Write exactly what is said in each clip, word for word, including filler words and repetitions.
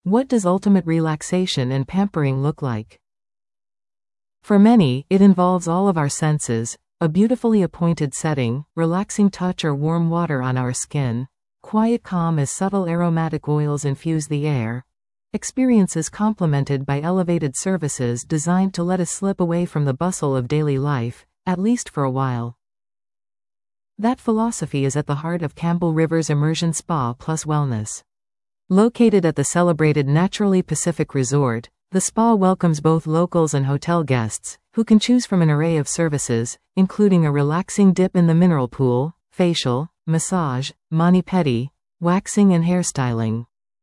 What does ultimate relaxation and pampering look like? For many, it involves all of our senses, a beautifully appointed setting, relaxing touch or warm water on our skin, quiet calm as subtle aromatic oils infuse the air, experiences complemented by elevated services designed to let us slip away from the bustle of daily life, at least for a while. That philosophy is at the heart of Campbell River's Immersion Spa Plus Wellness. Located at the celebrated Naturally Pacific Resort, the spa welcomes both locals and hotel guests, who can choose from an array of services, including a relaxing dip in the mineral pool, facial, massage, mani-pedi, waxing and hairstyling.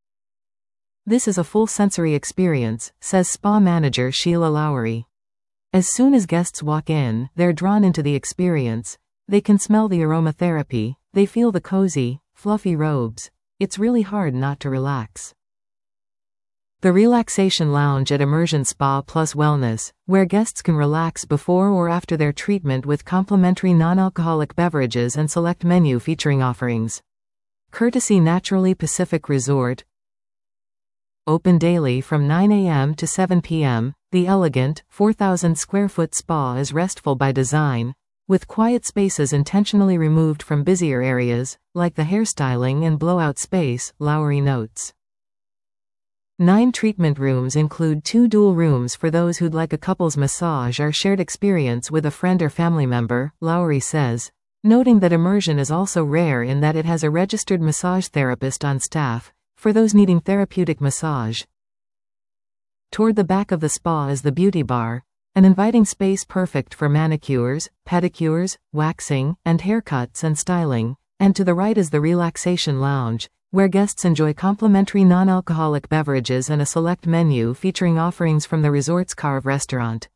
This is a full sensory experience, says spa manager Sheila Lowry. As soon as guests walk in, they're drawn into the experience. They can smell the aromatherapy, they feel the cozy, fluffy robes. It's really hard not to relax. The Relaxation Lounge at Immersion Spa Plus Wellness, where guests can relax before or after their treatment with complimentary non-alcoholic beverages and select menu featuring offerings. Courtesy Naturally Pacific Resort. Open daily from nine a m to seven p m, the elegant, four thousand square foot spa is restful by design, with quiet spaces intentionally removed from busier areas, like the hairstyling and blowout space, Lowry notes. Nine treatment rooms include two dual rooms for those who'd like a couple's massage or shared experience with a friend or family member, Lowry says, noting that immersion is also rare in that it has a registered massage therapist on staff, for those needing therapeutic massage. Toward the back of the spa is the beauty bar, an inviting space perfect for manicures, pedicures, waxing, and haircuts and styling, and to the right is the Relaxation Lounge, where guests enjoy complimentary non-alcoholic beverages and a select menu featuring offerings from the resort's Carve restaurant.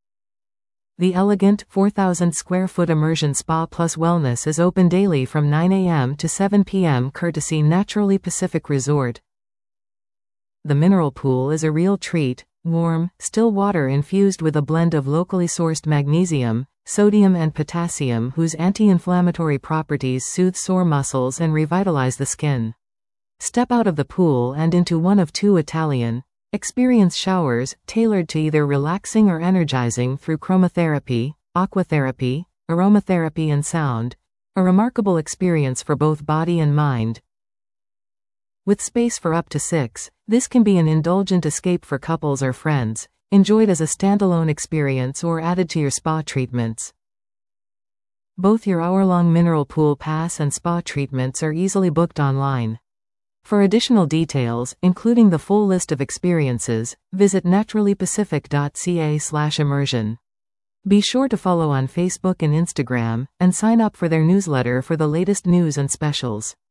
The elegant, four thousand square foot Immersion Spa Plus Wellness is open daily from nine a m to seven p m courtesy Naturally Pacific Resort. The mineral pool is a real treat. Warm, still water infused with a blend of locally sourced magnesium, sodium and potassium whose anti-inflammatory properties soothe sore muscles and revitalize the skin. Step out of the pool and into one of two Italian experience showers, tailored to either relaxing or energizing through chromotherapy, aquatherapy, aromatherapy and sound, a remarkable experience for both body and mind. With space for up to six, this can be an indulgent escape for couples or friends, enjoyed as a standalone experience or added to your spa treatments. Both your hour-long mineral pool pass and spa treatments are easily booked online. For additional details, including the full list of experiences, visit naturally pacific dot c a slash immersion. Be sure to follow on Facebook and Instagram, and sign up for their newsletter for the latest news and specials.